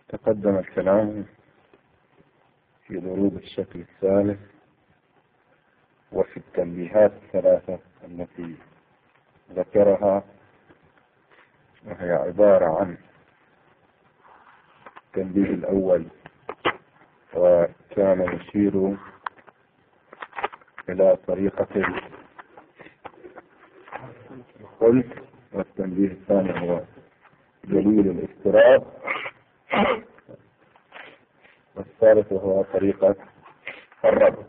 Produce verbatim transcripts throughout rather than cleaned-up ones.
تقدم الكلام في ضروب الشكل الثالث وفي التنبيهات الثلاثة التي ذكرها، وهي عبارة عن التنبيه الأول وكان يشير إلى طريقة الخلف، والتنبيه الثاني هو دليل الافتراض، والثالث هو طريقة الربط.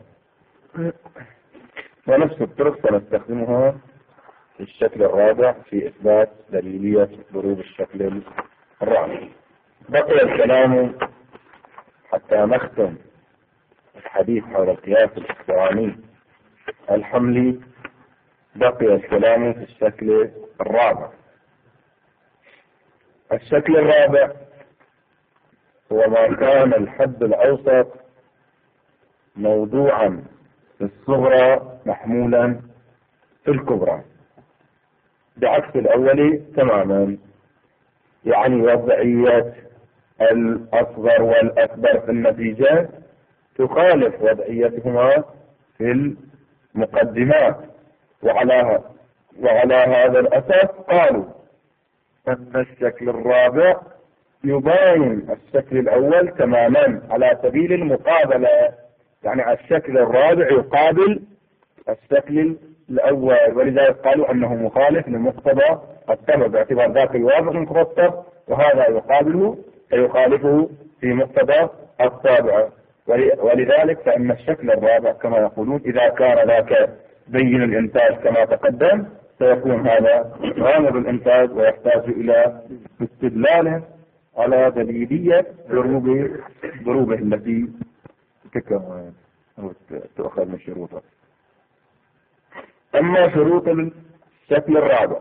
ونفس الطرق سنستخدمها في الشكل الرابع في إثبات دليلية ضروب الشكل الرابع. بقي الكلام حتى نختم الحديث حول القياس الاقتراني الحملي، بقي الكلام في الشكل الرابع. الشكل الرابع هو ما كان الحد الأوسط موضوعا في الصغرى محمولا في الكبرى، بعكس الأول تماما، يعني وضعية الأصغر والأكبر في النتيجة تخالف وضعيتهما في المقدمات، وعلى وعلى هذا الأساس قالوا أن الشكل الرابع يباين الشكل الأول تماما على سبيل المقابلة، يعني الشكل الرابع يقابل الشكل الأول، ولذلك قالوا أنه مخالف لمقتضى السبب باعتبار ذاك الواضح مترتب، وهذا يقابله فيخالفه في مقتضى السابع. ولذلك فإن الشكل الرابع كما يقولون إذا كان ذاك بين الإنتاج كما تقدم، سيكون هذا غامض الإنتاج ويحتاج إلى استدلاله على دليلية ضروب ضروبه التي تؤخذ من شروطه. أما شروط الشكل الرابع،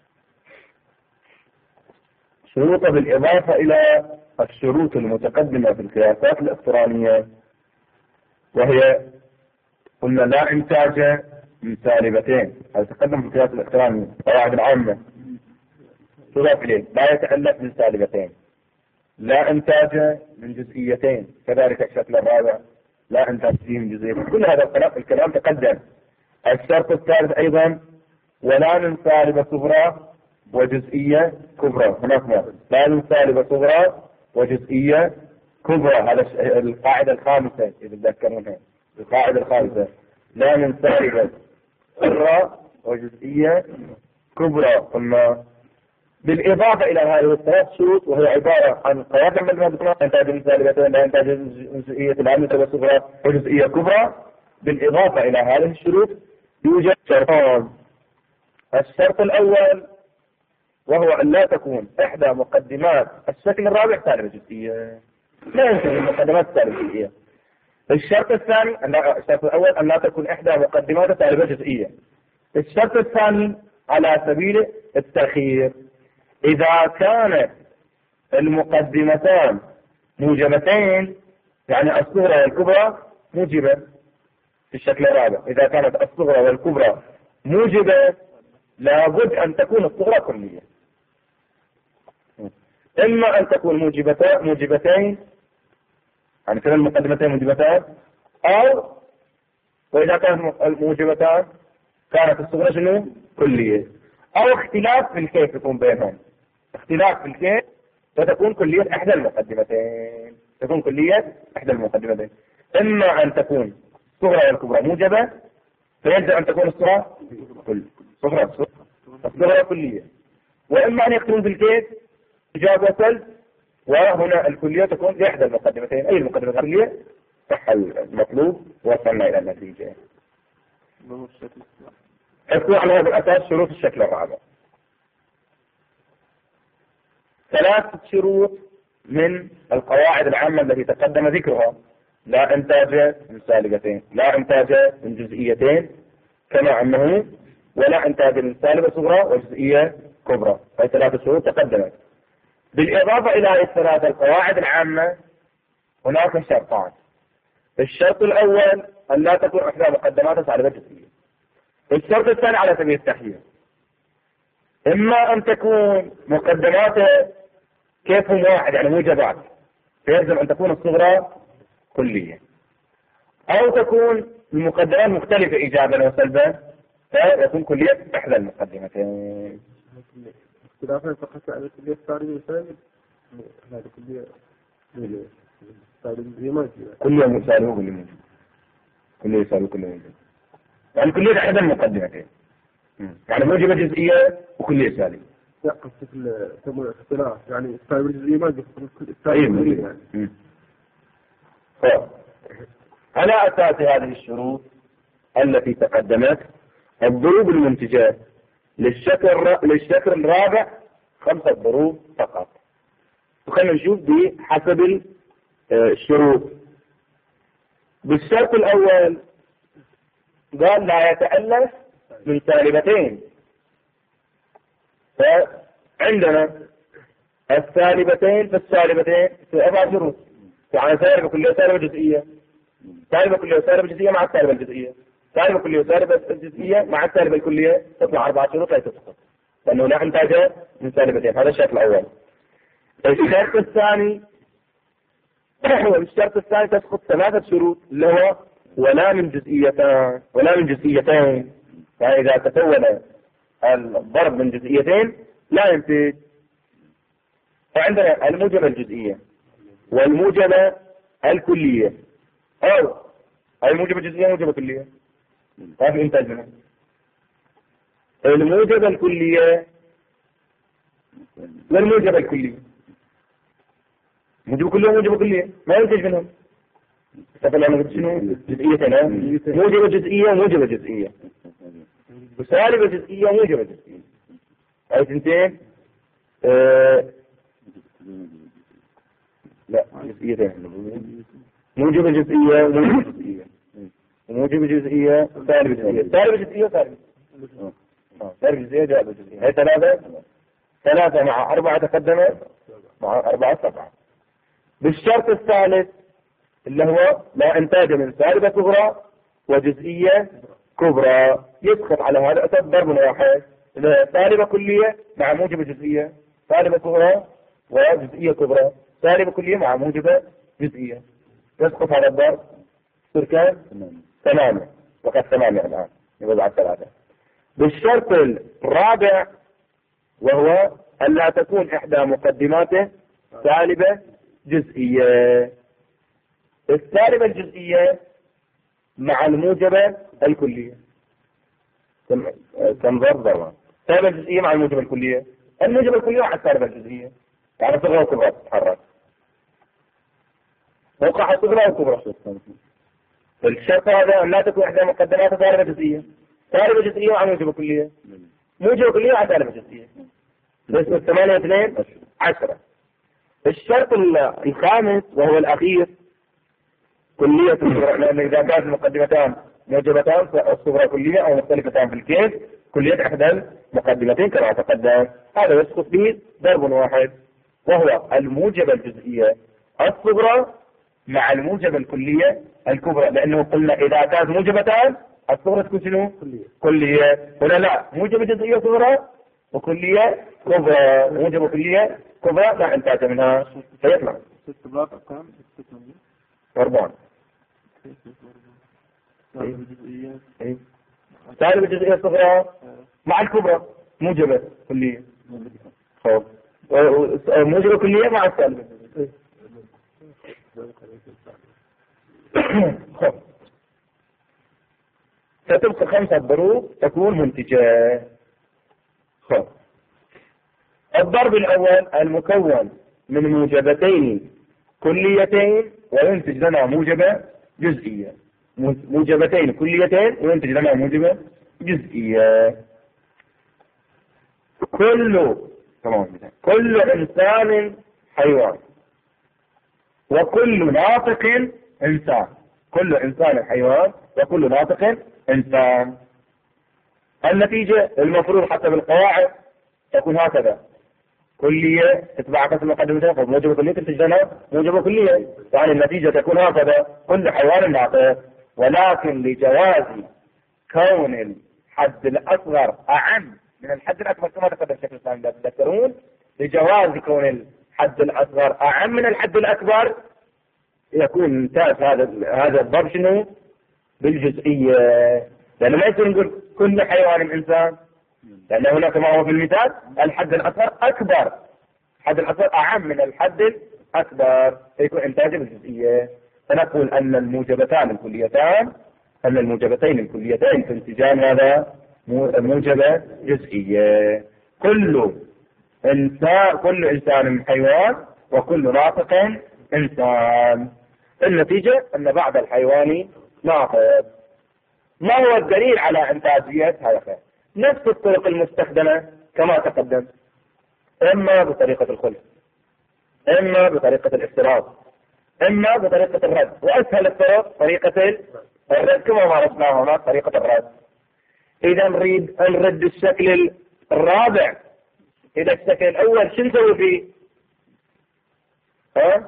شروطه بالإضافة إلى الشروط المتقدمة في القياسات الاقترانية، وهي قلنا لا إنتاج من سالبتين، هذا تقدم في القياس الاقتراني قواعد العامة، شرط إليه لا يتألف من سالبتين، لا إنتاج من جزئيتين، كذلك الشكل الرابع لا إنتاج فيه من جزئيتين. كل هذا الكلام تقدم. الشرط الثالث أيضا ولا من سالبة صغرى وجزئية كبرى، هناك ما لا من سالبة صغرى وجزئية كبرى، هذا القاعدة الخامسة إذا تذكرونها، القاعدة الخامسة لا من سالبة صغرى وجزئية كبرى. قلنا بالإضافة إلى هذه الثلاث شروط، وهي عبارة عن قواعد المادة إنتاج من سالبتين، لا إنتاج جزئية، لا من سالبة صغرى وجزئية كبرى. بالإضافة إلى هذه الشروط يوجد شرطان. الشرط الأول وهو أن لا تكون إحدى مقدمات الشكل الرابع سالبة جزئية، لا يمكن المقدمات سالبة جزئية. الشرط الثاني أن الشرط الأول أن لا تكون إحدى مقدمات سالبة جزئية. الشرط الثاني على سبيل التأخير، إذا كانت المقدمتان موجبتين، يعني الصغرى والكبرى موجبة في الشكل الرابع، إذا كانت الصغرى والكبرى موجبة لابد أن تكون الصغرى كلية، إما أن تكون موجبتين موجبتين يعني كلا المقدمتين موجبتان، أو وإذا كانت الموجبتان كانت الصغرى شنو كلية، أو اختلاف في الكيف يكون بينهم، اختلاف في الكيف فتكون كلية إحدى المقدمتين، تكون كلية إحدى المقدمتين، إما أن تكون الصغرى والكبرى موجبة فيجب أن تكون الصغرى كل صغرى الصغرى كلية، وإما أن يكون في الكيف إجاب وسلب، وهنا الكلية تكون لإحدى المقدمتين، أي المقدمة الكلية صح المطلوب وصلنا إلى النتيجة. اذكر على هذا الأساس شروط الشكل الرابع. ثلاث شروط من القواعد العامة التي تقدم ذكرها: لا إنتاج من سالبتين، لا إنتاج من جزئيتين كما أنه، ولا إنتاج من سالبة صغرى وجزئية كبرى. هذه ثلاث شروط تقدمت. بالإضافة إلى الثلاث القواعد العامة هناك شرطان. الشرط الأول أن لا تكون إحدى مقدمات سالبة جزئية. الشرط الثاني على سبيل التخيير، إما أن تكون مقدماته كيفهم واحد يعني موجبات، فيلزم أن تكون الصغرى كلية، أو تكون المقدمات مختلفة إيجابا وسلبا فيكون كلية إحدى المقدمتين. اختلافا فقط على الكلية الثانية والثالث، هذا كلية كلية مسالوه كلية موجب كلية يسالوه كلية موجب يعني كلية إحدى المقدمتين، يعني موجبة جزئية وكلية سالبة. لا قصدك الاختلاف يعني السالب الجزئية ما السالب يعني. على أساس هذه الشروط التي تقدمت الضروب المنتجة للشكل للشكل الرابع خمسة ضروب فقط. وخلينا نشوف بحسب الشروط. بالشرط الأول قال لا يتألف من سالبتين، فعندنا السالبتين فالسالبتين في أربع شروط، يعني سالبة كلية سالبة جزئية، سالبة كلية سالبة جزئية مع السالبة الجزئية، سالبة كلية سالبة جزئية مع السالبة الكلية، تطلع أربع شروط لا تسقط لأنه لا ينتج من سالبتين. هذا الشرط الأول. الشرط الثاني والشرط الثاني تسقط ثلاثة شروط اللي هو ولا من جزئيتان ولا من جزئيتين، فإذا تكون الضرب من جزئيتين لا ينتج. فعندنا الموجبة الجزئية والموجبة الكلية، أو الموجبة الجزئية موجبة كلية ما في إنتاج منها. الموجبة الكلية والموجبة الكلية، موجبة كلية وموجبة كلية ما ينتج منهم. طب أنا قلت شنو جزئيتين؟ موجبة جزئية وموجبة جزئية وسالبة جزئية وموجبة جزئية. هاي تنتين آه لا جزئيتين، موجبة جزئية وموجبة جزئية وموجبة جزئية وسالبة جزئية، سالبة جزئية وسالبة سالبة جزئية جائبة جزئية. هاي ثلاثة ثلاثة مع أربعة تقدمت مع أربعة سبعة. بالشرط الثالث اللي هو لا إنتاج من سالبة كبرى وجزئية كبرى، يسقط على هذا الأساس ضرب واحد، سالبة كلية مع موجبة جزئية، سالبة كبرى وجزئية كبرى، سالبة كلية مع موجبة جزئية، يسقط هذا الضرب يصير كام؟ ثمانية. وقد ثمانية الآن يبقى بعد ثلاثة. بالشرط الرابع وهو أن لا تكون إحدى مقدماته سالبة جزئية. السالبة الجزئية مع الموجبة الكلية كم كم ضرب ضربة. السالبة الجزئية مع الموجبة الكلية، الموجبة الكلية مع السالبة الجزئية، يعني صغرى وكبرى تتحرك، موقع صغرى وكبرى. الشرط هذا أن لا تكون إحدى مقدماته سالبة جزئية، سالبة جزئية مع موجبة كلية، موجبة كلية مع سالبة جزئية. بس الثمانية اثنين عشرة. الشرط الخامس وهو الأخير كلية الصغرى، لأن إذا كانت المقدمتان موجبتان الصغرى كلية أو مختلفتان في الكيس كلية إحدى المقدمتين كما تقدم. هذا يسقط به ضرب واحد وهو الموجبة الجزئية الصغرى مع الموجبة الكلية الكبرى، لأنه قلنا إذا كانت موجبتان الصغرى تكون شنو؟ كلية. هنا لا، موجبة جزئية صغرى وكلية كبرى، موجبة كلية كبرى لا انتهت منها فيطلع أربعة. سالبة جزئية صغرى مع الكبرى موجبة كلية، خلاص موجبة كلية مع السالبة. ستبقى خمسة ضروب تكون منتجة. خلاص الضرب الأول المكون من موجبتين كليتين وينتج لنا موجبة جزئية، موجبتين كليتين وينتج لنا موجبة جزئية. كل كل إنسان حيوان وكل ناطق إنسان، كل إنسان حيوان وكل ناطق إنسان. النتيجة المفروض حتى بالقواعد تكون هكذا، كلية تتبع قسم مقدمتها فموجبة كلية تنتج لنا موجبة كلية، يعني النتيجة تكون هكذا كل حيوان ناطق. ولكن لجواز كون الحد الأصغر أعم من الحد الأكبر كما تقدم الشكل الثاني لا تذكرون، لجواز كون الحد الأصغر أعم من الحد الأكبر، يكون ممتاز هذا هذا الضرب شنو؟ بالجزئية. لأنه ما يصير نقول كل حيوان إنسان، لأن هناك كما هو في المثال الحد الأصغر أكبر، الحد الأصغر أعم من الحد الأكبر، يكون إنتاجه بالجزئية. فنقول أن الموجبتان الكليتان أن الموجبتين الكليتين تنتجان هذا موجبة جزئية. كل إنسان كل إنسان حيوان وكل ناطق إنسان. النتيجة أن بعض الحيوان ناطق. ما هو الدليل على إنتاجية هذا؟ نفس الطرق المستخدمة كما تقدم، إما بطريقة الخلف، إما بطريقة الافتراض، إما بطريقة الرد. وأسهل الطرق طريقة الرد كما مارسناها هنا طريقة الرد. إذا نريد نرد الشكل الرابع إلى الشكل الأول، شو نسوي فيه؟ ها؟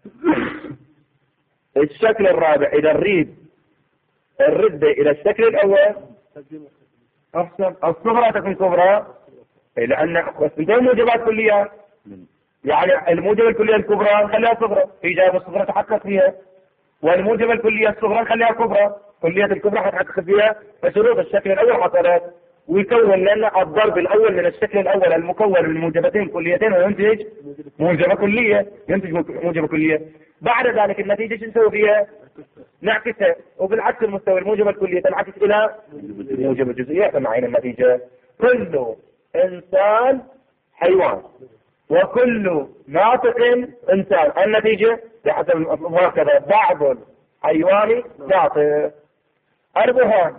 الشكل الرابع إذا نريد الرد إلى الشكل الأول أحسن الصغرى تكون كبرى، لأن بدون موجبات كلية، يعني الموجبة الكلية الكبرى نخليها صغرى، إيجاب الصغرى تحقق فيها، والموجبة الكلية الصغرى نخليها كبرى، كلية الكبرى حتحقق فيها. فشروط الشكل الأول حصلت، ويكون لنا الضرب الأول من الشكل الأول المكون من موجبتين كليتين وينتج موجبة كلية، ينتج موجبة كلية. بعد ذلك النتيجة شو نسوي فيها؟ نعكسها، وبالعكس المستوى الموجبة الكلية تنعكس إلى موجبة جزئية. فمعين النتيجة كل إنسان حيوان وكل ناطق إنسان. النتيجة بحسب هكذا بعض الحيوان ناطق. البرهان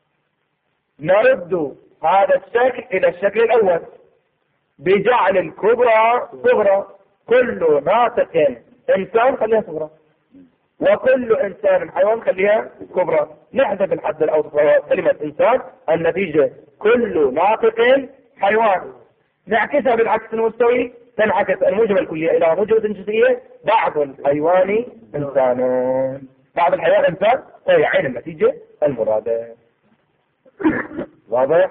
نرد هذا الشكل إلى الشكل الأول بجعل الكبرى صغرى، كل ناطق إنسان خليها صغرى وكل إنسان حيوان خليها كبرى. نحذف الحد الأوسط وهو كلمة إنسان. النتيجة كل ناطق حيوان. نعكسها بالعكس المستوي، تنعكس الموجبة الكلية إلى موجبة جزئية. بعض الحيوان إنسان، بعض الحيوان إنسان، وهي عين النتيجة المرادة. واضح؟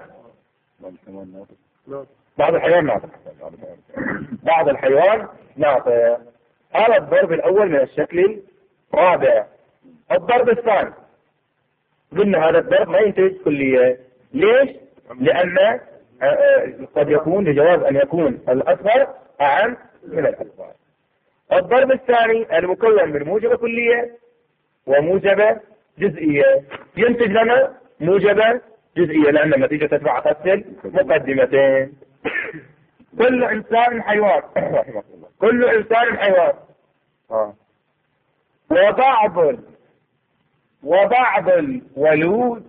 بعض الحيوان ناطق، بعض الحيوان ناطق. هذا الضرب الأول من الشكل الرابع. الضرب الثاني قلنا هذا الضرب ما ينتج كلية. ليش؟ لأن قد يكون لجواز أن يكون الأصغر أعم من الأكبر. الضرب الثاني المكون من موجبة كلية وموجبة جزئية، ينتج لنا موجبة جزئية لأن النتيجة تتبع قسم مقدمتين. كل إنسان حيوان كل إنسان حيوان آه. وبعض وبعض الولود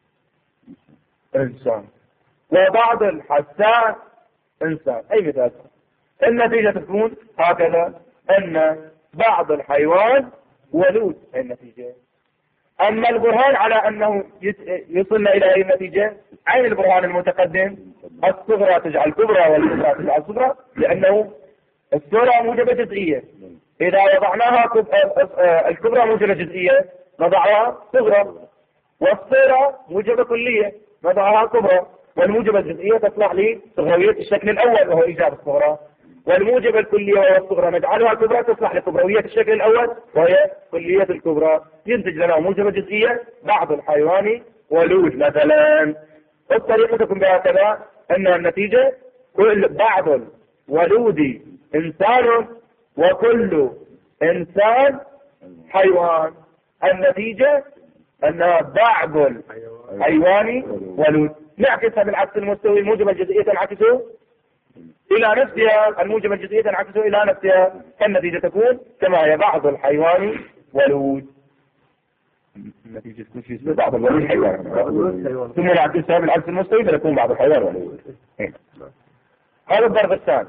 إنسان وبعض الحساس إنسان. أي مثال؟ النتيجة تكون هكذا أن بعض الحيوان ولود. النتيجة. أما البرهان على أنه يصلنا إلى أي نتيجة؟ عين البرهان المتقدم الصغرى تجعل كبرى والكبرى تجعل صغرى، لأنه الصغرى موجبة جزئية. إذا وضعناها الكبرى موجبة جزئية نضعها صغرى، والصغرى موجبة كلية نضعها كبرى، والموجبة الجزئية تطلع لي صغروية الشكل الأول وهو إيجاب الصغرى، والموجبة الكلية وهي الصغرى نجعلها كبرى تصلح لكبروية الشكل الأول وهي كلية الكبرى. ينتج لنا موجبة جزئية بعض الحيوان ولود مثلا. الطريقة تكون بهكذا أن النتيجة كل بعض الولود إنسان وكل إنسان حيوان. النتيجة أن بعض الحيوان ولود. نعكسها بالعكس المستوي، الموجبة الجزئية تنعكسه إلى نفسها، الموجبة الجزئية تنعكسه إلى نفسها. النتيجة تكون كما هي بعض الحيوان ولود. النتيجة تكون في بعض الولود حيوان، ثم نعكسها بالعكس المستوي فتكون بعض الحيوان ولود. هذا الضرب الثاني.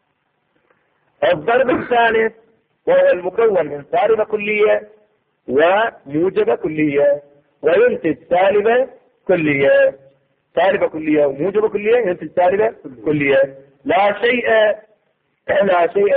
الضرب الثالث وهو المكون من سالبة كلية وموجبة كلية وينتج سالبة كلية. سالبة كلية وموجبة كلية ينتج سالبة كلية. لا شيء لا شيء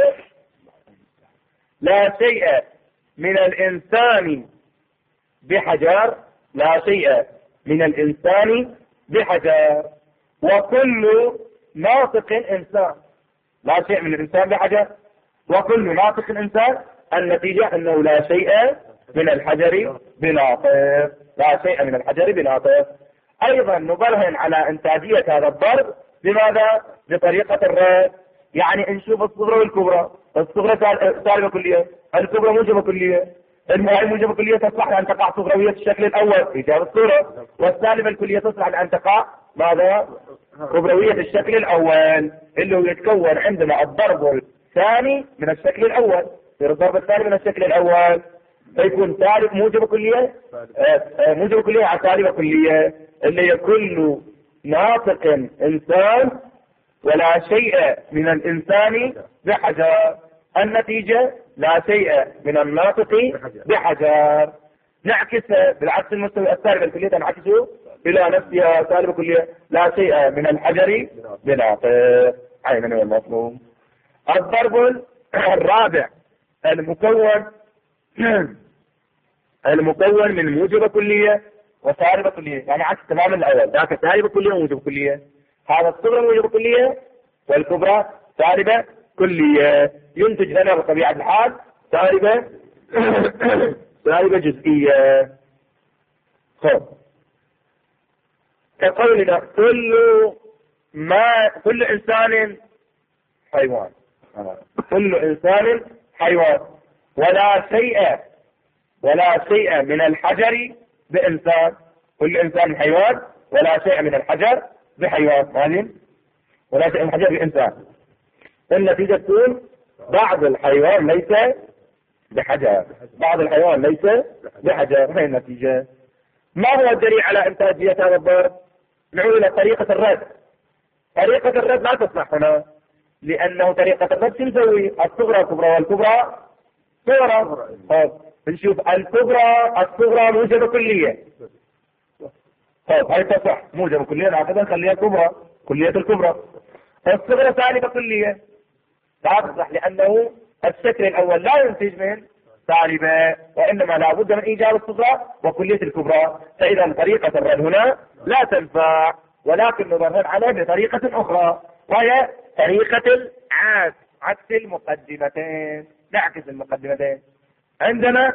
لا شيء من الإنسان بحجر لا شيء من الإنسان بحجر وكل ناطق إنسان. لا شيء من الإنسان بحجر وكل ناطق إنسان النتيجة أنه لا شيء من الحجر بناطق، لا شيء من الحجر بناطق. أيضا نبرهن على إنتاجية هذا الضرب بماذا؟ بطريقة الرد. يعني نشوف الصغرى والكبرى، الصغرى سالبة كلية، الكبرى موجبة كلية. الموجبة موجبة كلية تصلح لأن تقع صغروية الشكل الأول في جهة الصورة، والسالبة الكلية تصلح لأن تقع ماذا؟ كبروية الشكل الأول، اللي هو يتكون عندنا الضرب الثاني من الشكل الأول. يصير الضرب الثاني من الشكل الأول فيكون سالب موجبة كلية، موجبة كلية على سالبة كلية، اللي هي كل ناطق إنسان ولا شيء من الإنسان بحجر. النتيجة لا شيء من الناطق بحجر. نعكس بالعكس المستوي السالب الكلية نعكسه إلى نفسها سالب كلية، لا شيء من الحجر بناطق. أين هو المفهوم؟ الضرب الرابع المكون المكون من موجبة كلية وسالبة كلية، يعني عكس تماما الأول، ذاك سالبة كلية وموجبة كلية. هذا الصغرى موجبة كلية والكبرى سالبة كلية، ينتج لنا بطبيعة الحال سالبة سالبة جزئية. خب كقولنا كل ما كل إنسان حيوان، كل إنسان حيوان ولا شيء ولا شيء من الحجر بإنسان. كل إنسان حيوان ولا شيء من الحجر بحيوان، هذه ولا شيء من الحجر بإنسان. النتيجة تكون بعض الحيوان ليس بحجر، بعض الحيوان ليس بحجر. هي النتيجة. ما هو الدليل على إنتاجية هذا الضرب؟ نعود إلى طريقة الرد. طريقة الرد لا تصلح هنا، لأنه طريقة الرد شو نسوي؟ الصغرى كبرى والكبرى صغرى. طيب نشوف الكبرى الصغرى موجبة كلية. طيب هاي تصح موجبة كلية، ناخذها نخليها كبرى، كلية الكبرى. الصغرى سالبة كلية لا تصح، لأنه الشكل الأول لا ينتج من سالبة، وإنما لا بد من إيجاد الصغرى وكلية الكبرى. فإذا طريقة الرد هنا لا تنفع، ولكن نبرهن عليه بطريقة أخرى، وهي طريقة العكس، عكس المقدمتين. نعكس المقدمتين. عندنا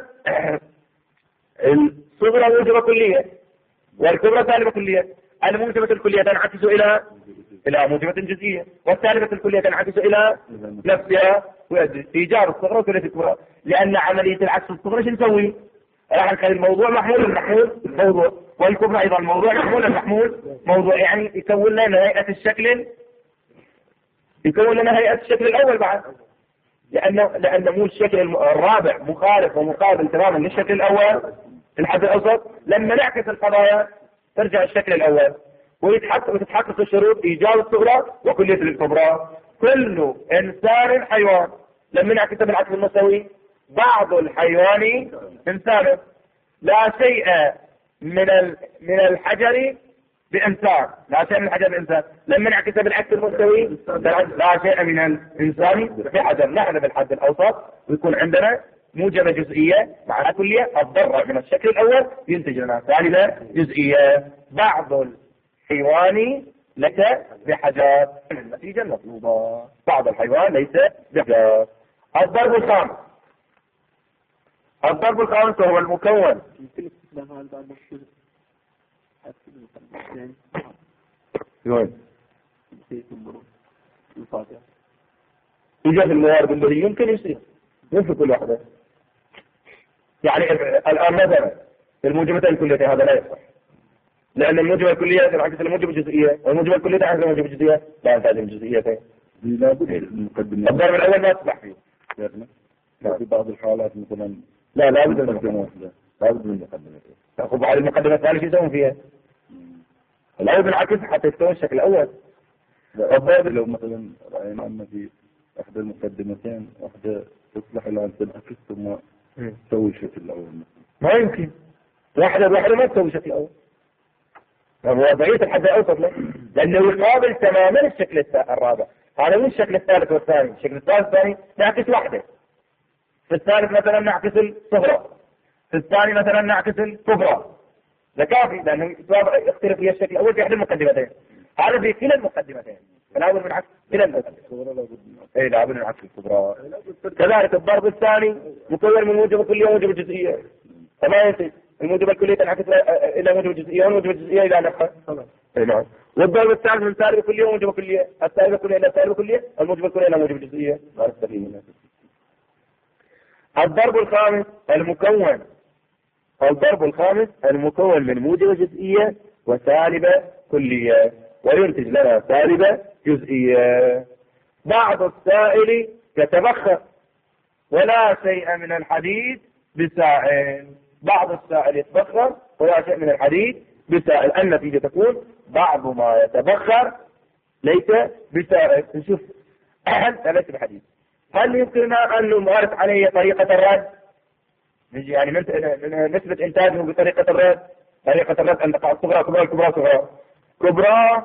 الصغرى موجبة كلية والكبرى سالبة كلية. الموجبة الكلية تنعكس إلى إلى موجبة جزئية، والسالبة الكلية تنعكس إلى نفسها، إيجاد الصغرى وكلية الكبرى. لأن عملية العكس الصغرى شو نسوي؟ راح نخلي الموضوع محمول المحمول موضوع، والكبرى أيضا الموضوع محمول المحمول موضوع. يعني يكون لنا هيئة الشكل يكون لنا هيئة الشكل الأول بعد، لأنه لأن مو الشكل الرابع مخالف ومقابل تماما للشكل الأول في الحد الأوسط. لما نعكس القضايا ترجع الشكل الأول، ويتحقق وتتحقق الشروط إيجاد الصغرى وكلية الكبرى. كل إنسان حيوان. لما نعكس بالعكس المساوي بعض الحيوان إنسان، لا شيء من من الحجر بإنسان، لا شيء من الحجر بإنسان. لما نعكس بالعكس المساوي لا شيء من الإنسان بحجر. نحذف الحد الأوسط ويكون عندنا موجبة جزئية مع كلية. الضرر من الشكل الأول ينتج لنا سالبة جزئية. بعض الحيوان ليس بحجر. النتيجة المطلوبة بعض الحيوان ليس بحجر. الضرب الخامس الضرب الخامس هو المكون يوين إذا في الموارد الذي يمكن يصير يمكن كل واحدة. يعني الآن مثلا الموجبة الكلية هذا لا يصح، لأن الموجبة الكلية تنعكس الموجبة الجزئية، والموجبة الكلية تنعكس الموجبة الجزئية، لا تنعكس الجزئيتين. الضرب الأول ما تصلح فيه. لا في بعض الحالات مثلا لا لا بد من مقدمة لا بد من مقدمة. تأخذ على المقدمة الثانية شو يسوون فيها؟ الأول بالعكس حتى يستوي الشكل الأول. الضرب لو مثلا رأينا أن في إحدى المقدمتين واحدة تصلح إلى أن تنعكس ثم تسوي الشكل الأول. ما يمكن واحدة بواحدة ما تسوي الشكل الأول. وضعية الحد الأوسط له، لأنه يقابل تماما الشكل الرابع. هذا مو الشكل الثالث والثاني. الشكل الثالث والثاني نعكس واحدة، في الثالث مثلا نعكس الصغرى، في الثاني مثلا نعكس الكبرى. ده كافي، لأنه يختلف فيها الشكل الأول في أحد المقدمتين. هذا في كلا المقدمتين لابد من عكس إلى الأسفل. إيه لابد من عكس الكبرى. كذلك الضرب الثاني مكون من موجب الكلية وموجب الجزئية، فما ينتج الموجب الكلية تنعكس إلى موجب الجزئية والموجب الجزئية إلى نفسها. إيه نعم. والضرب الثالث من سالب الكلية وموجب الكلية، السالب الكلية إلى سالب الكلية، الموجب الكلية إلى موجب الجزئية. الضرب الخامس المكون الضرب الخامس المكون من موجب جزئية وسالب كلية، وينتج لنا سالب جزئية. بعض السائل يتبخر ولا شيء من الحديد بسائل، بعض السائل يتبخر ولا شيء من الحديد بسائل، النتيجة تكون بعض ما يتبخر ليس بسائل. نشوف أهل ليس بحديد. هل يمكننا أن نمارس عليه طريقة الرد؟ نجي يعني من نسبة إنتاجه بطريقة الرد، طريقة الرد أن تقع الصغرى كبرى كبرى صغرى كبرى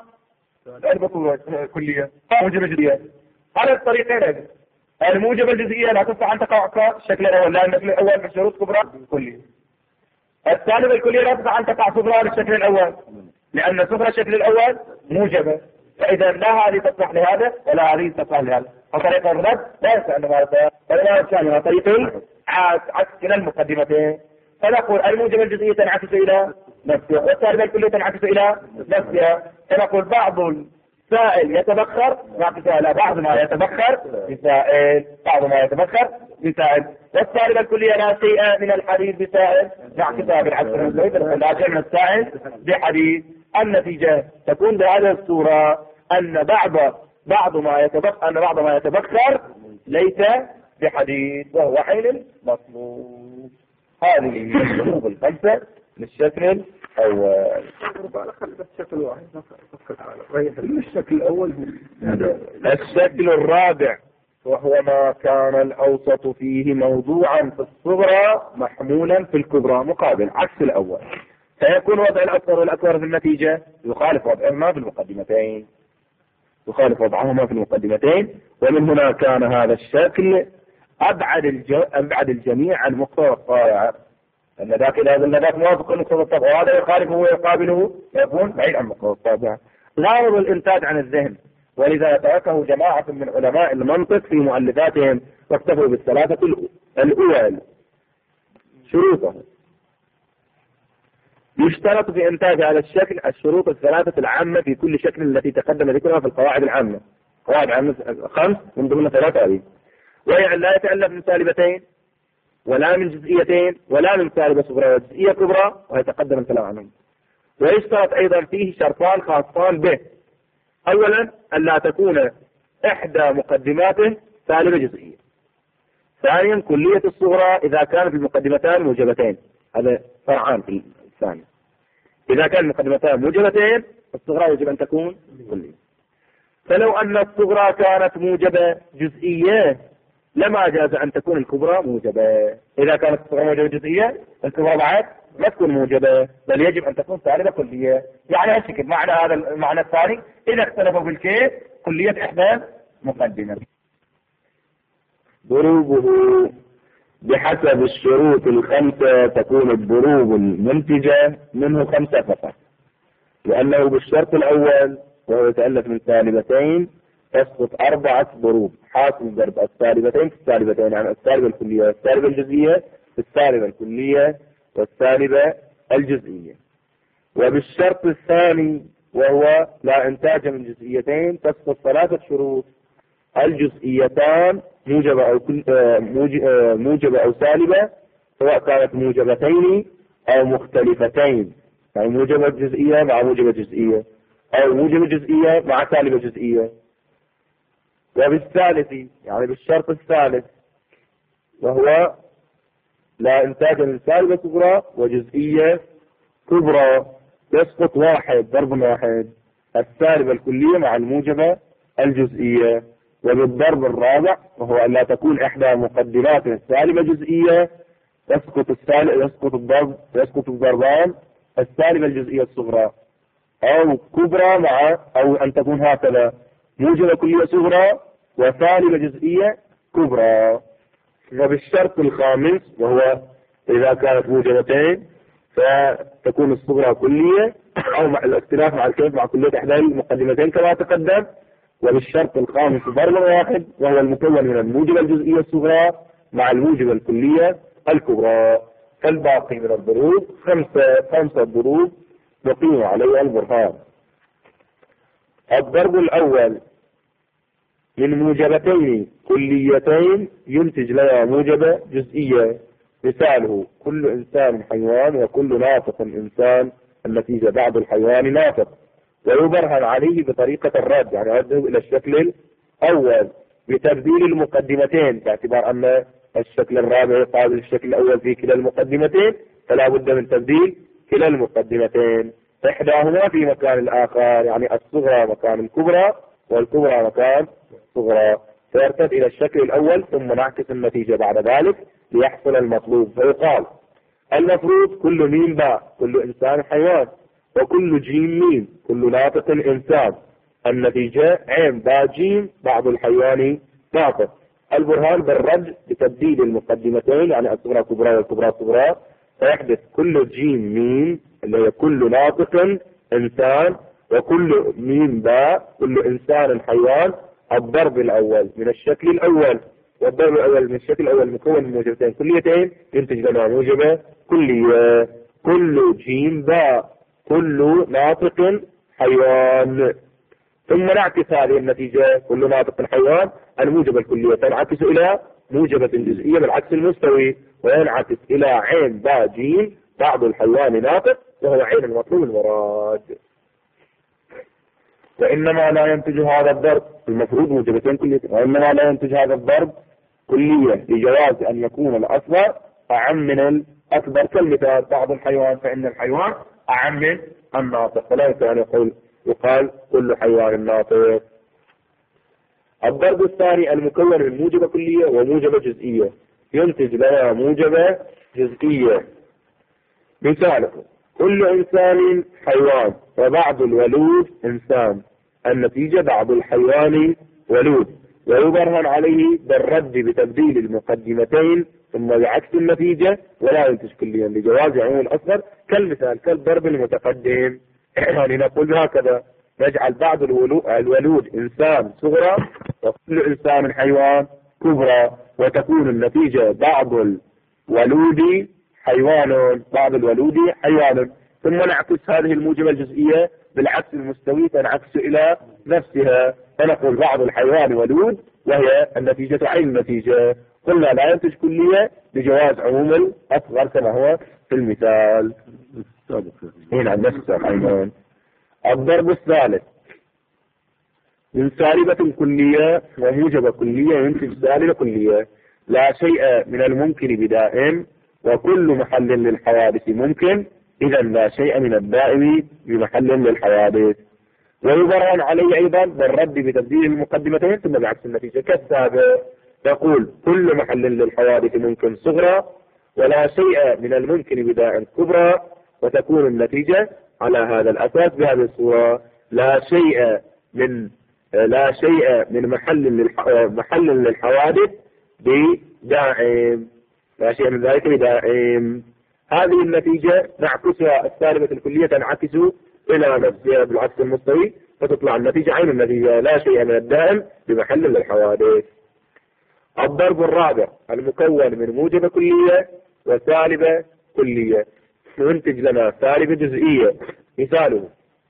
كبرى كلية موجب الجزئية. على الطريقين الموجب الجزئية لا تستطيع أن تقع كالشكل الأول، لأن الشكل الأول من شروط كبرى كلية. السالب الكلية لا تستطيع أن تقع صغرى للشكل الأول، لأن صغرى الشكل الأول موجبة، فإذا لا هذه تصلح لهذا ولا هذه تصلح لهذا. فطريقة الرد لا يمكن أن نمارسها، فلا يمكن طريقين عكس كلا المقدمتين. فنقول الموجب الجزئية تنعكس إلى نفسها والسالب الكلية تنعكس إلى نفسها. فنقول بعض السائل يتبخر نعكس على بعض ما يتبخر بسائل، بعض ما يتبخر بسائل. والسالب الكلية لا شيء من الحديد بسائل نعكسها بالعكس، لا شيء من السائل بحديد. النتيجة تكون بهذه الصورة أن بعض بعض ما يتبخر أن بعض ما يتبخر ليس بحديد وهو عين مطلوب. هذه الشروط الخمسة للشكل الأول. الشكل واحد الشكل الأول. الشكل الرابع وهو ما كان الأوسط فيه موضوعا في الصغرى محمولا في الكبرى، مقابل عكس الأول. سيكون وضع الأكبر والأكبر في النتيجة يخالف وضعهما في المقدمتين يخالف وضعهما في المقدمتين ومن هنا كان هذا الشكل أبعد الج... أبعد الجميع عن مقتضى الطائع، أن ذاك إذا أن ذاك موافق لمقتضى الطائع وهذا يخالفه ويقابله يكون بعيد عن مقتضى الطائع. غارض الإنتاج عن الذهن، ولذا تركه جماعة من علماء المنطق في مؤلفاتهم واكتفوا بالثلاثة الأول. شروطه: يشترط في إنتاج هذا الشكل الشروط الثلاثة العامة في كل شكل التي تقدم ذكرها في القواعد العامة، قواعد عامة خمس من ضمن ثلاثة هذه، وهي لا يتألف من سالبتين ولا من جزئيتين ولا من سالبة صغرى وجزئية كبرى، ويتقدم الكلام عنهم. ويشترط أيضا فيه شرطان خاصان به: أولا أن لا تكون إحدى مقدماته سالبة جزئية. ثانيا كلية الصغرى إذا كانت المقدمتان موجبتين، هذا فرعان في الثاني. إذا كان المقدمتان موجبتين الصغرى يجب أن تكون كلية. فلو أن الصغرى كانت موجبة جزئية لما جاز أن تكون الكبرى موجبة. إذا كانت الصغرى موجبة جزئية الكبرى بعد لا تكون موجبة، بل يجب أن تكون سالبة كلية. يعني هالشكل معنى هذا المعنى الثاني: إذا اختلفوا بالكيف كلية إحدى مقدمة. ضروبه بحسب الشروط الخمسة تكون الضروب المنتجة منه خمسة فقط، لأنه بالشرط الأول وهو يتألف من سالبتين تسقط أربعة ضروب حاصل ضرب السالبتين في السالبتين، يعني السالبة الكلية والسالبة الجزئية في السالبة الكلية والسالبة الجزئية. وبالشرط الثاني وهو لا إنتاج من جزئيتين تسقط ثلاثة شروط: الجزئيتان موجبة أو موجبة أو سالبة، سواء كانت موجبتين أو مختلفتين، يعني موجبة جزئية مع موجبة جزئية أو موجبة جزئية مع سالبة جزئية. وبالثالث يعني بالشرط الثالث وهو لا إنتاج من سالبة صغرى وجزئية كبرى يسقط واحد ضرب واحد: السالبة الكلية مع الموجبة الجزئية. وبالضرب الرابع وهو أن لا تكون إحدى مقدمات السالبة جزئية يسقط السالب يسقط الضرب يسقط الضربان السالبة الجزئية الصغرى أو كبرى مع أو أن تكون هكذا: موجبة كلية صغرى وسالبة جزئية كبرى. وبالشرط الخامس وهو إذا كانت موجبتين فتكون الصغرى كلية، أو مع الاختلاف مع الكيف مع كلية إحدى المقدمتين كما تقدم، وبالشرط الخامس ضرب واحد وهو المكون من الموجبة الجزئية الصغرى مع الموجبة الكلية الكبرى. فالباقي من الضروب خمسة خمسة ضروب يقيم عليها البرهان. الضرب الأول من موجبتين كليتين ينتج لها موجبة جزئية، مثاله كل إنسان حيوان وكل ناطق إنسان، النتيجة بعض الحيوان ناطق. ويبرهن عليه بطريقة الرد، يعني رده إلى الشكل الأول بتبديل المقدمتين، باعتبار أن الشكل الرابع يقابل الشكل الأول في كلا المقدمتين، فلا بد من تبديل كلا المقدمتين، إحداهما في مكان الآخر، يعني الصغرى مكان الكبرى والكبرى مكان الصغرى، فيرتد إلى الشكل الأول ثم نعكس النتيجة بعد ذلك ليحصل المطلوب. فيقال المفروض كل ميم باء كل إنسان حيوان، وكل جيم ميم كل ناطق إنسان، النتيجة عين باء جيم بعض الحيوان ناطق. البرهان بالرد بتبديل المقدمتين، يعني الصغرى كبرى والكبرى صغرى، فيحدث كل جيم ميم اللي هي كل ناطق إنسان وكل ميم باء كل إنسان حيوان. الضرب الأول من الشكل الأول، والضرب الأول من الشكل الأول مكون من موجبتين كليتين ينتج لنا موجبة كلية، كل جيم باء كل ناطق حيوان. ثم نعكس هذه النتيجة كل ناطق حيوان الموجبة الكلية تنعكس إلى موجبة جزئية بالعكس المستوي، وينعكس إلى عين باء جيم بعض الحيوان ناطق وهو عين المطلوب المراد. وإنما لا ينتج هذا الضرب المفروض موجبتين كلية، وإنما لا ينتج هذا الضرب كلية لجواز أن يكون الأصغر أعم من الأكبر، كالمثال بعض الحيوان فإن الحيوان أعم من الناطق، فلا يمكن أن يقول يقال كل حيوان ناطق. الضرب الثاني المكون من موجبة كلية وموجبة جزئية ينتج لها موجبة جزئية، مثاله كل إنسان حيوان وبعض الولود إنسان، النتيجة بعض الحيوان ولود. ويبرهن عليه بالرد بتبديل المقدمتين ثم بعكس النتيجة ولا ينتج كليا لجواز عموم الأصغر، كالمثال كالضرب المتقدم. يعني نقول هكذا نجعل بعض الولود إنسان صغرى وكل إنسان حيوان كبرى، وتكون النتيجة بعض الولود حيوان بعض الولود حيوان. ثم نعكس هذه الموجبة الجزئية بالعكس المستوي تنعكس إلى نفسها، فنقول بعض الحيوان ولود وهي النتيجة عين النتيجة. قلنا لا ينتج كلية لجواز عموم الأصغر كما هو في المثال. هنا نفس الحيوان. الضرب الثالث من سالبة كلية وموجبة كلية ينتج سالبة كلية. لا شيء من الممكن بدائم وكل محل للحوادث ممكن، إذا لا شيء من الدائم بمحل للحوادث. ويبرهن عليه أيضا بالرد بتبديل المقدمتين ثم بعكس النتيجة كالسابق، تقول كل محل للحوادث ممكن صغرى ولا شيء من الممكن بدائم كبرى، وتكون النتيجة على هذا الأساس بهذه الصورة لا شيء من لا شيء من محل للح... محل للحوادث بدائم، لا شيء من ذلك بدائم. هذه النتيجة نعكسها السالبة الكلية تنعكس إلى نفسها بالعكس المستوي، فتطلع النتيجة عين النتيجة لا شيء من الدائم بمحل للحوادث. الضرب الرابع المكون من موجبة كلية وسالبة كلية ينتج لنا سالبة جزئية، مثاله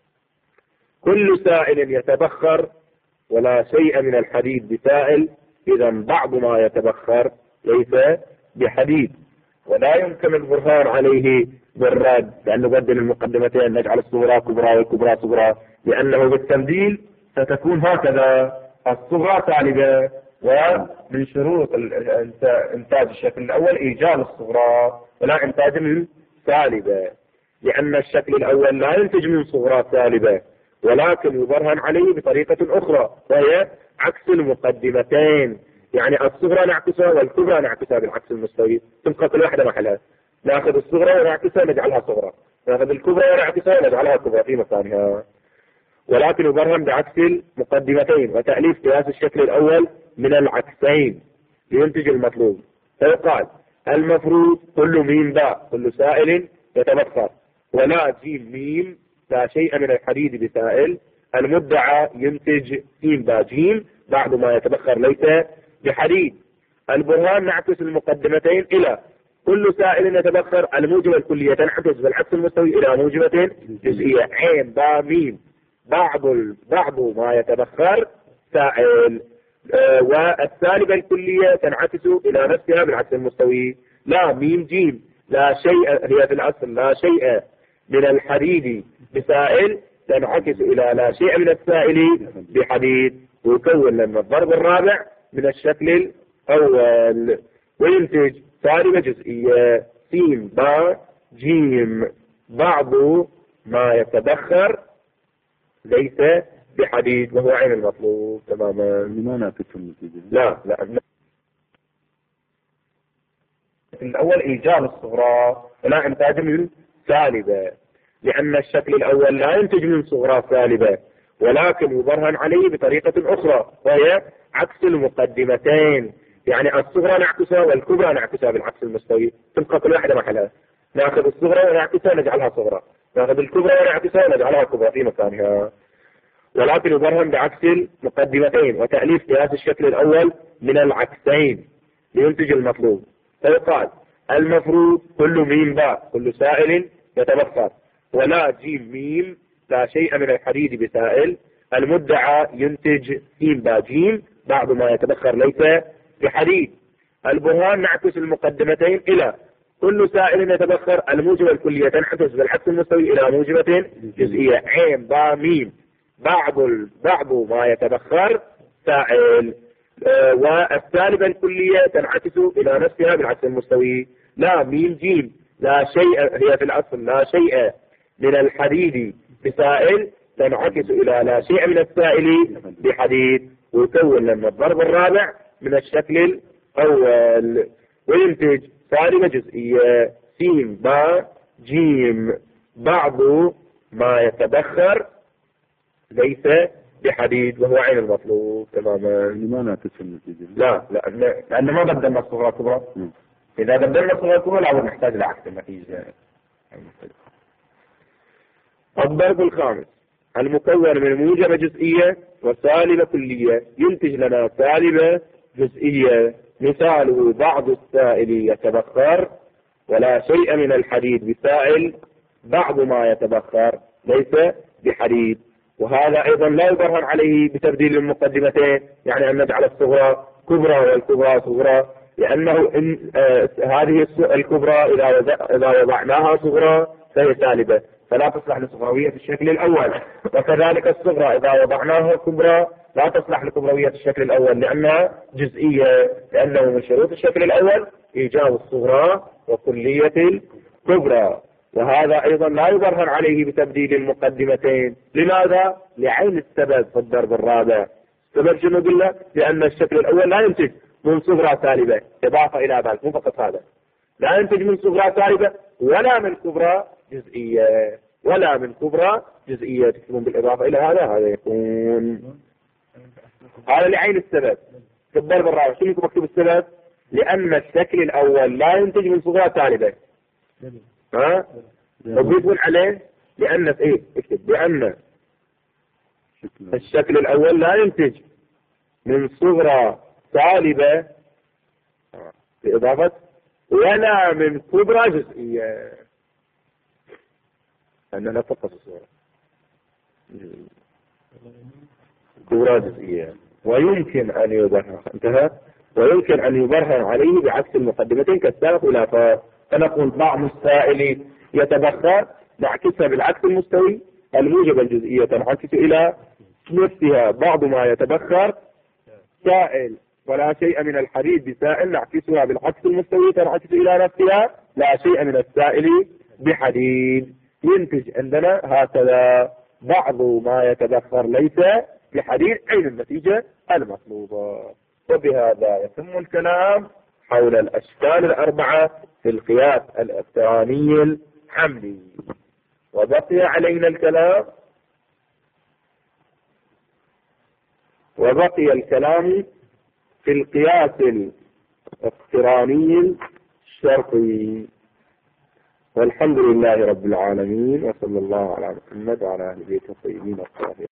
كل سائل يتبخر ولا شيء من الحديد بسائل، إذا بعض ما يتبخر ليس بحديد. ولا يمكن البرهان عليه بالرد لأن نبدل المقدمتين نجعل الصغرى كبرى والكبرى صغرى، لأنه بالتبديل ستكون هكذا الصغرى سالبة، ومن شروط إنتاج الشكل الأول إيجاد الصغرى ولا إنتاج من سالبة، لأن الشكل الأول لا ينتج من صغرى سالبة، ولكن يبرهن عليه بطريقة أخرى وهي عكس المقدمتين، يعني الصغرى نعكسها والكبرى نعكسها بالعكس المستوي، تبقى كل واحدة محلها، ناخذ الصغرى ونعكسها نجعلها صغرى، ناخذ الكبرى ونعكسها ونجعلها كبرى في مكانها، ولكن يبرهن بعكس المقدمتين وتأليف قياس الشكل الأول من العكسين لينتج المطلوب. فيقال المفروض كل ميم باء كل سائل يتبخر ولا جيم ميم لا شيء من الحديد بسائل، المدعى ينتج س باجيم بعد ما يتبخر ليس بحديد. البرهان نعكس المقدمتين إلى كل سائل يتبخر الموجبة الكلية تنعكس بالعكس المستوي إلى موجبة جزئية عين با ميم بعض بعض ما يتبخر سائل، آه والسالبة الكلية تنعكس إلى نفسها بالعكس المستوي. لا ميم جيم لا شيء، هي في الأصل لا شيء من الحديد بسائل تنعكس إلى لا شيء من السائل بحديد، ويكون لنا الضرب الرابع من الشكل الأول وينتج سالبة جزئية س با جيم بعض ما يتبخر ليس بحديد وهو عين المطلوب تماما. لما نعكس النتيجة؟ لا لا الأول إيجاب الصغرى ولا إنتاج من سالبة، لأن الشكل الأول لا ينتج من صغرى سالبة ولكن يبرهن عليه بطريقة أخرى وهي عكس المقدمتين، يعني الصغرى نعكسها والكبرى نعكسها بالعكس المستوي، تبقى كل واحدة محلها. نأخذ الصغرى ونعكسها نجعلها صغرى، نأخذ الكبرى ونعكسها نجعلها كبرى في مكانها، ولكن يبرهن بعكس المقدمتين وتأليف قياس الشكل الأول من العكسين لينتج المطلوب. فيقال المفروض كل ميم باء كل سائل يتبخر ولا جيم ميم لا شيء من الحديد بسائل، المدعى ينتج س با جيم بعد ما يتبخر ليس بحديد. البرهان نعكس المقدمتين إلى كل سائل يتبخر الموجبة الكلية تنعكس بالعكس المستوي إلى موجبة جزئية عين با ميم بعض بعض ما يتبخر سائل، آه والسالبة الكلية تنعكس إلى نفسها بالعكس المستوي. لا ميم جيم لا شيء، هي في الأصل لا شيء من الحديد بسائل تنعكس إلى لا شيء من السائل بحديد، ويكون لنا الضرب الرابع من الشكل الأول وينتج سالبة جزئية س با جيم بعض ما يتبخر ليس بحديد وهو عين المطلوب تماما. لما نعكس النتيجة؟ لا لا لأن ما بدلنا الصغرى كبرى. إذا بدلنا الصغرى كبرى لابد نحتاج لعكس النتيجة. الضرب الخامس المكون من موجبة جزئية وسالبة كلية ينتج لنا سالبة جزئية مثاله بعض السائل يتبخر ولا شيء من الحديد بسائل بعض ما يتبخر ليس بحديد، وهذا أيضا لا يبرهن عليه بتبديل المقدمتين، يعني أن نجعل الصغرى كبرى والكبرى صغرى، لأنه إن آه هذه الكبرى إذا إذا وضعناها صغرى فهي سالبة فلا تصلح لصغروية الشكل الأول، وكذلك الصغرى إذا وضعناها كبرى لا تصلح لكبروية الشكل الأول لأنها جزئية، لأنه من شروط الشكل الأول إيجاب الصغرى وكلية الكبرى، وهذا أيضا لا يبرهن عليه بتبديل المقدمتين. لماذا؟ لعين السبب في الضرب الرابع. السبب شنو قلنا؟ لأن الشكل الأول لا ينتج من صغرى سالبة إضافة إلى ذلك، مو فقط هذا، لا ينتج من صغرى سالبة ولا من كبرى جزئية ولا من كبرى جزئية، تكتبون بالإضافة إلى هذا هذا يكون هذا لعين السبب في الضرب الرابع. شنو يكون مكتوب السبب؟ لأن الشكل الأول لا ينتج من صغرى سالبة. ها؟ وبيقول عليه لأن إيه؟ اكتب لأن الشكل الأول لا ينتج من صغرى سالبة بإضافة ولا من كبرى جزئية، أننا فقط الصورة كبرى جزئية، ويمكن أن يبرهن انتهى ويمكن أن يبرهن عليه بعكس المقدمتين كالسابق والآخر. فنقول بعض السائل يتبخر نعكسها بالعكس المستوي، الموجبة الجزئية تنعكس إلى نفسها بعض ما يتبخر سائل ولا شيء من الحديد بسائل نعكسها بالعكس المستوي تنعكس إلى نفسها لا شيء من السائل بحديد. ينتج عندنا هكذا بعض ما يتبخر ليس بحديد عين النتيجة المطلوبة. وبهذا يتم الكلام حول الأشكال الأربعة في القياس الاقتراني الحملي. وبقي علينا الكلام وبقي الكلام في القياس الاقتراني الشرطي. والحمد لله رب العالمين، وصلى الله على محمد وعلى آله وصحبه الطيبين الطاهرين.